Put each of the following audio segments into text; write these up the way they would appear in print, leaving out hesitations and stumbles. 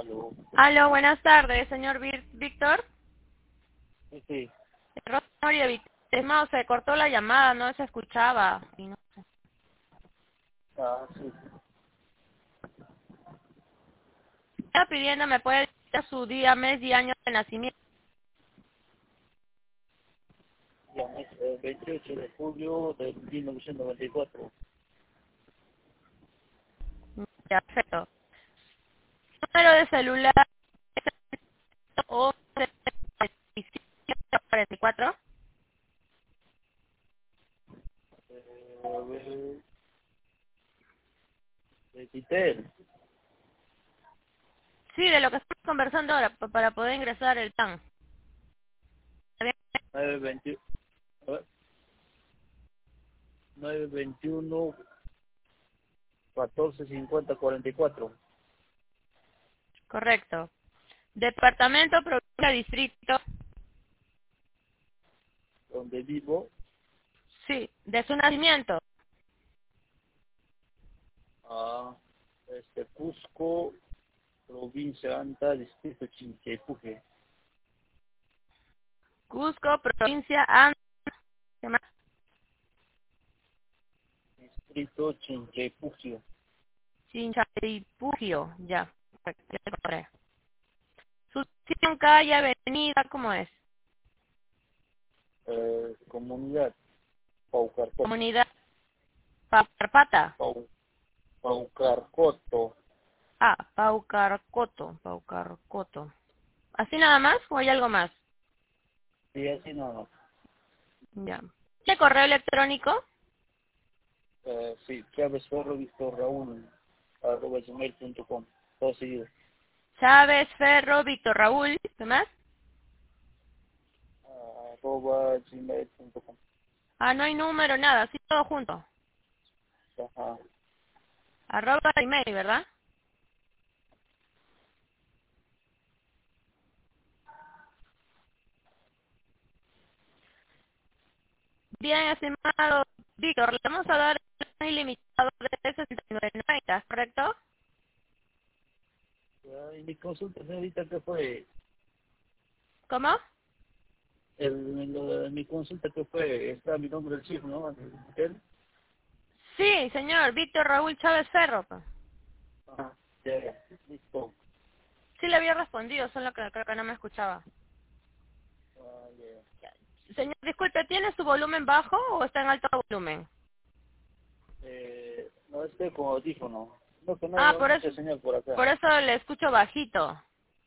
Aló. Aló, buenas tardes, señor Víctor. Sí, sí. Rosario, estimado, se cortó la llamada, no se escuchaba. Y no sé. Ah, sí. Está pidiendo, me puede decir su día, mes y año de nacimiento. Dígame, 28 de julio de 1994. Ya, perfecto. Número de celular 11-45-44. A ver, de Titel, Sí, de lo que estamos conversando ahora, para poder ingresar el plan. ¿Está bien? 921, a ver, 921 14 50 44, Correcto. Departamento, provincia, distrito. donde vivo, Sí, de su nacimiento. a Cusco, provincia Anta, distrito Chinchaypuje, Cusco, provincia, Anda. ¿Qué más? distrito Chinchaypuje, Chinchaypugio, ya. Perfecto, ya encontré. Su dirección, calle, avenida, ¿cómo es? comunidad Paucarcoto, Comunidad Carpata. Paucarcoto, Ah, Paucarcoto. ¿Así nada más o hay algo más? sí, así no. Ya. ¿Qué correo electrónico? Sí, Chávez Ferro Víctor Raúl @gmail.com, todo seguido, Chávez, Ferro, Víctor Raúl, ¿qué más? @gmail.com. Ah, no hay número, nada, así todo junto. Ajá. Arroba email, ¿verdad? Bien, estimado Víctor, le vamos a dar un ilimitado de 69.90, ¿correcto? Y mi consulta, señorita, ¿qué fue? ¿Cómo? Mi consulta, ¿qué fue? Está mi nombre del chico, ¿no? ¿Él? Sí, señor, Víctor Raúl Chávez Ferro. Pues. Ajá. Ya, listo. Sí le había respondido, solo que creo que no me escuchaba. Ya. Señor, disculpe, ¿tiene su volumen bajo o está en alto volumen? No estoy con audífono. No, que no hay Ah, por mucha eso, señal por acá. por eso le escucho bajito.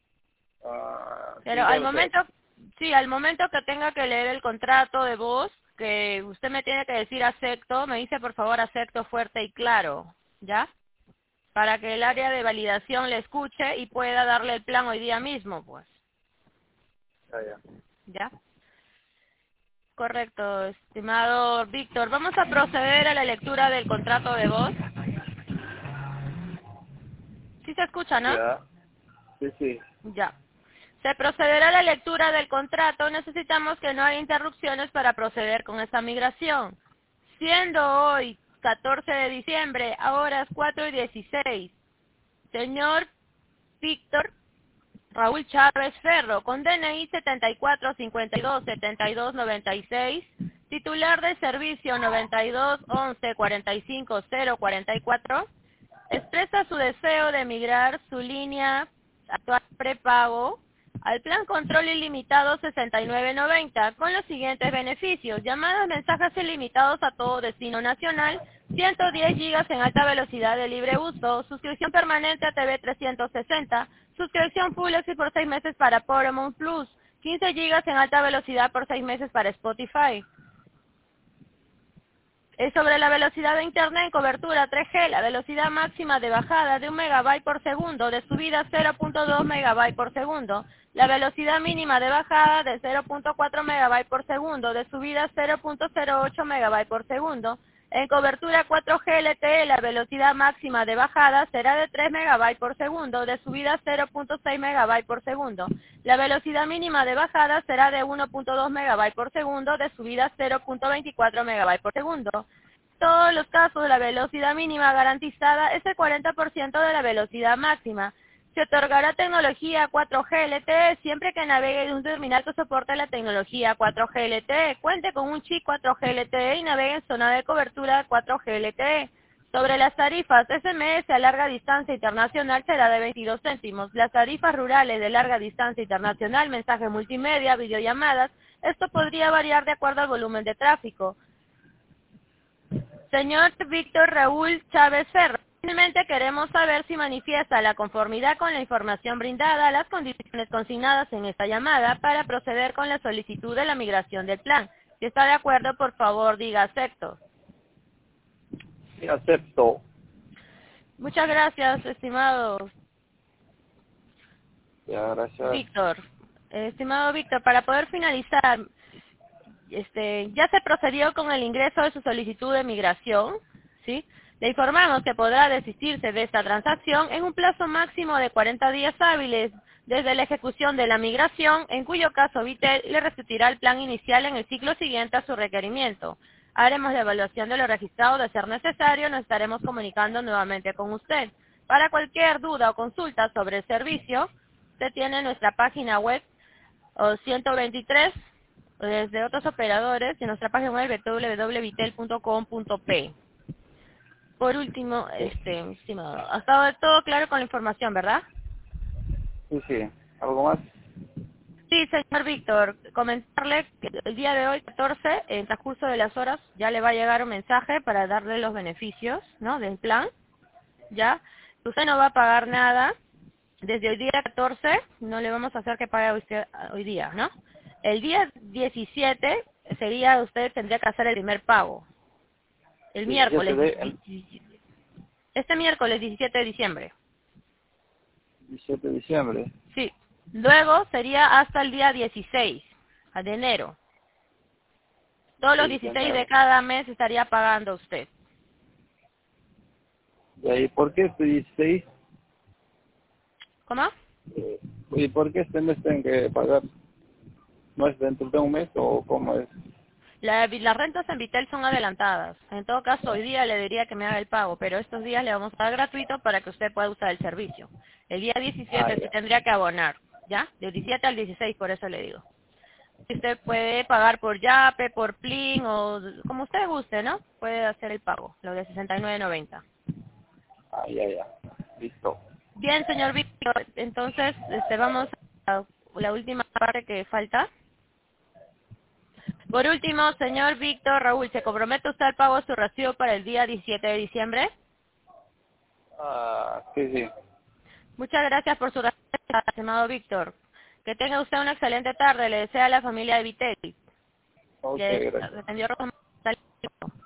Sí, Pero al debe ser. momento, sí, al momento que tenga que leer el contrato de voz, que usted me tiene que decir acepto, me dice por favor acepto fuerte y claro, ¿ya? Para que el área de validación le escuche y pueda darle el plan hoy día mismo, pues, Ya. ¿ya? Correcto, estimado Víctor. Vamos a proceder a la lectura del contrato de voz. Sí se escucha, ¿no? Ya. Sí, sí. Ya. Se procederá a la lectura del contrato. Necesitamos que no haya interrupciones para proceder con esta migración. Siendo hoy 14 de diciembre, a horas 4:16, señor Víctor Raúl Chávez Ferro, con DNI 74527296, titular de servicio 9211-45044, expresa su deseo de migrar su línea actual prepago al plan control ilimitado 6990 con los siguientes beneficios: llamadas, mensajes ilimitados a todo destino nacional, 110 gigas en alta velocidad de libre uso, suscripción permanente a TV 360, suscripción Full Exit por 6 meses para Paramount Plus, 15 gigas en alta velocidad por 6 meses para Spotify. Sobre la velocidad de Internet en cobertura 3G, la velocidad máxima de bajada de 1 megabyte por segundo, de subida 0.2 megabyte por segundo, la velocidad mínima de bajada de 0.4 megabyte por segundo, de subida 0.08 megabyte por segundo. En cobertura 4G LTE, la velocidad máxima de bajada será de 3 megabytes por segundo, de subida 0.6 megabytes por segundo. La velocidad mínima de bajada será de 1.2 megabytes por segundo, de subida 0.24 megabytes por segundo. En todos los casos, la velocidad mínima garantizada es el 40% de la velocidad máxima. Se otorgará tecnología 4G LTE siempre que navegue de un terminal que soporte la tecnología 4G LTE, cuente con un chip 4G LTE y navegue en zona de cobertura 4G LTE. Sobre las tarifas, SMS a larga distancia internacional será de 22 céntimos. Las tarifas rurales de larga distancia internacional, mensaje multimedia, videollamadas, esto podría variar de acuerdo al volumen de tráfico. Señor Víctor Raúl Chávez Ferro, finalmente queremos saber si manifiesta la conformidad con la información brindada, las condiciones consignadas en esta llamada para proceder con la solicitud de la migración del plan. Si está de acuerdo, por favor, diga acepto. Sí, acepto. Muchas gracias, estimado Ya, gracias. Víctor. Estimado Víctor, para poder finalizar, ya se procedió con el ingreso de su solicitud de migración, ¿sí? Le informamos que podrá desistirse de esta transacción en un plazo máximo de 40 días hábiles desde la ejecución de la migración, en cuyo caso Vitel le restituirá el plan inicial en el ciclo siguiente a su requerimiento. Haremos la evaluación de lo registrado. De ser necesario, nos estaremos comunicando nuevamente con usted. Para cualquier duda o consulta sobre el servicio, usted tiene nuestra página web 123 desde otros operadores y nuestra página web www.vitel.com.p. Por último, estimado, ha estado todo claro con la información, ¿verdad? Sí, sí. ¿Algo más? Sí, señor Víctor, comentarle que el día de hoy, 14, en el transcurso de las horas, ya le va a llegar un mensaje para darle los beneficios, ¿no?, del plan, ¿ya? Usted no va a pagar nada. Desde hoy día 14, no le vamos a hacer que pague usted hoy día, ¿no? El día 17 sería, usted tendría que hacer el primer pago. El Sí, miércoles, el este miércoles 17 de diciembre. 17 de diciembre. Sí. Luego sería hasta el día 16 de enero. Todos los 16 de cada mes estaría pagando usted. ¿Y ahí por qué este 16? ¿Cómo? ¿Y por qué este mes tienen que pagar? ¿No es dentro de un mes o cómo es? Las rentas en Vitel son adelantadas. En todo caso, hoy día le diría que me haga el pago, pero estos días le vamos a dar gratuito para que usted pueda usar el servicio. El día 17 se tendría que abonar, ¿ya? Del 17 al 16, por eso le digo. Usted puede pagar por Yape, por Plin o como usted guste, ¿no? Puede hacer el pago, lo de 69.90. Ya. Listo. Bien, señor Víctor, entonces vamos a la última parte que falta. Por último, señor Víctor Raúl, ¿se compromete usted al pago de su recibo para el día 17 de diciembre? Sí. Muchas gracias por su respuesta, estimado Víctor. Que tenga usted una excelente tarde. Le desea a la familia de Vitel. Ok, Le gracias. atendió Rosa.